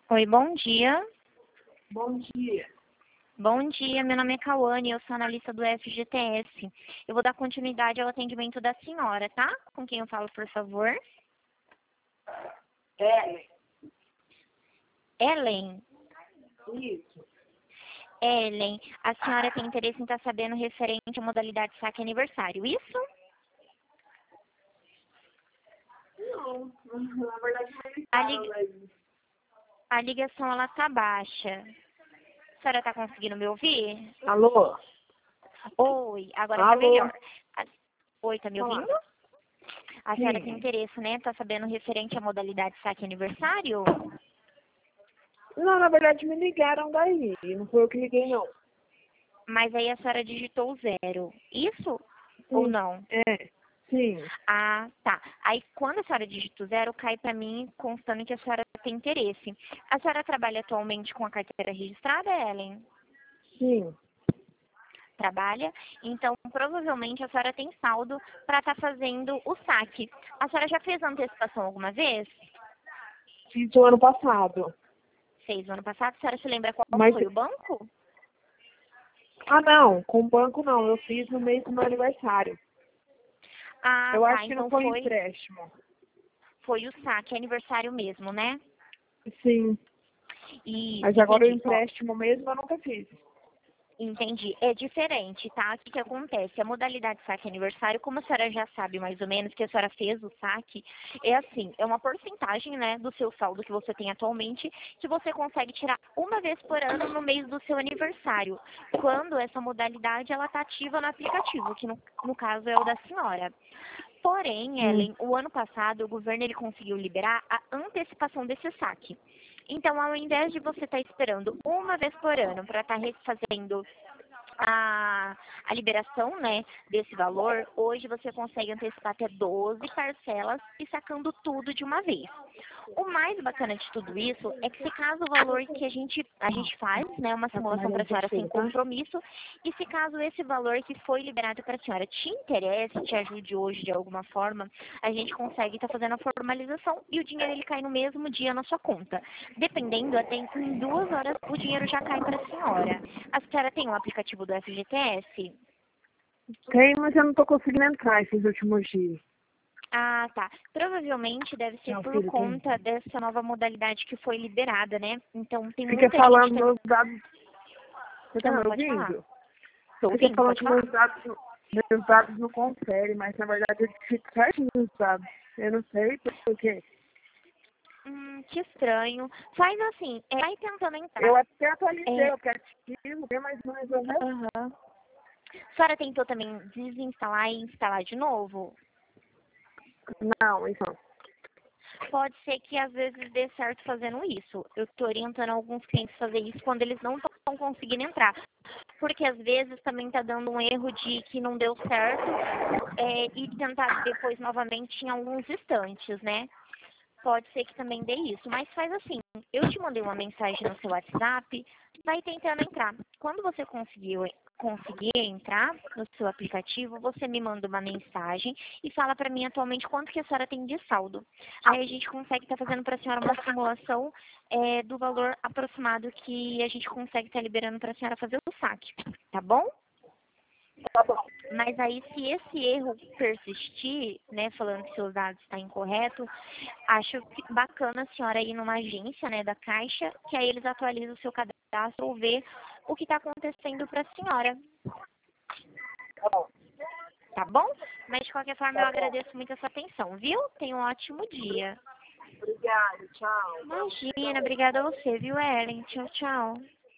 Oi, bom dia. Bom dia. Bom dia, meu nome é Cauane, eu sou analista do FGTS. Eu vou dar continuidade ao atendimento da senhora, tá? Com quem eu falo, por favor? Ellen. Ellen. Isso. Ellen, a senhora tem interesse em estar sabendo referente à modalidade saque aniversário, isso? Não, na verdade não é A, caro, mas... a ligação, ela tá baixa. A senhora tá conseguindo me ouvir? Alô? Oi, agora tá Alô? melhor. Oi, tá me Olá. ouvindo? A senhora Sim. tem interesse, né? Tá sabendo referente à modalidade saque aniversário? Não, na verdade me ligaram daí. Não foi eu que liguei, não. Mas aí a senhora digitou o 0. Isso ou Sim. não? Sim. Ah, tá. Aí quando a senhora digita o 0, cai para mim constando que a senhora tem interesse. A senhora trabalha atualmente com a carteira registrada, Ellen? Sim. Trabalha? Então, provavelmente a senhora tem saldo para estar fazendo o saque. A senhora já fez antecipação alguma vez? Fiz o ano passado. Fez no ano passado. A senhora se lembra qual Mas... foi o banco? Ah, não. Com o banco, não. Eu fiz no mês do meu aniversário. Ah, Eu tá. acho que não Então foi foi, empréstimo. foi o saque, aniversário mesmo, né? Sim. Isso, Mas agora o entendi. Ó, empréstimo mesmo eu nunca fiz. entendi. É diferente, tá? O que que acontece? A modalidade saque aniversário, como a senhora já sabe mais ou menos que a senhora fez o saque, é assim, é uma porcentagem, né, do seu saldo que você tem atualmente, que você consegue tirar uma vez por ano no mês do seu aniversário, quando essa modalidade ela tá ativa no aplicativo, que no caso é o da senhora. Porém, Ellen, o ano passado o governo ele conseguiu liberar a antecipação desse saque. Então, ao invés de você estar esperando uma vez por ano para estar fazendo a liberação, né, desse valor, hoje você consegue antecipar até 12 parcelas e sacando tudo de uma vez. O mais bacana de tudo isso é que se caso o valor que a gente faz, né, uma simulação para a senhora sem compromisso, e se caso esse valor que foi liberado para a senhora te interesse, te ajude hoje de alguma forma, a gente consegue estar fazendo a formalização e o dinheiro ele cai no mesmo dia na sua conta. Dependendo, até em 2 horas o dinheiro já cai para a senhora. A senhora tem o aplicativo do FGTS? Tem, mas eu não tô conseguindo entrar esses últimos dias. Ah, tá. Provavelmente deve ser Não, por filho, tem. conta dessa nova modalidade que foi liberada, né? Então tem Fica muita gente falando que... meus dados. Você tá me Aham, pode falar. ouvindo? Tô Fica ouvindo, falando pode que falar. meus dados não conferem, mas na verdade eu digito certinho os dados. Eu não sei por quê. Que estranho. Faz assim, vai tentando entrar. Eu até atualizei É, o aplicativo, mas não resolveu. aham. A senhora tentou também desinstalar e instalar de novo? Não, isso não. Pode ser que às vezes dê certo fazendo isso. Eu estou orientando alguns clientes a fazer isso quando eles não estão conseguindo entrar. Porque às vezes também está dando um erro de que não deu certo e tentar depois novamente em alguns instantes, né? Pode ser que também dê isso, mas faz assim, eu te mandei uma mensagem no seu WhatsApp, vai tentando entrar. Quando você conseguir entrar no seu aplicativo, você me manda uma mensagem e fala para mim atualmente quanto que a senhora tem de saldo. Aí a gente consegue estar fazendo para a senhora uma simulação do valor aproximado que a gente consegue estar liberando para a senhora fazer o saque, tá bom? Tá bom. Mas aí, se esse erro persistir, né, falando que seus dados estão incorretos, acho bacana a senhora ir numa agência, né, da Caixa, que aí eles atualizam o seu cadastro ou ver o que está acontecendo para a senhora, Tá bom. tá bom? Mas, de qualquer forma, eu Tá bom. agradeço muito a sua atenção, viu? Tenha um ótimo dia. Obrigada, tchau. Imagina, obrigada a você, viu, Ellen? Tchau, tchau.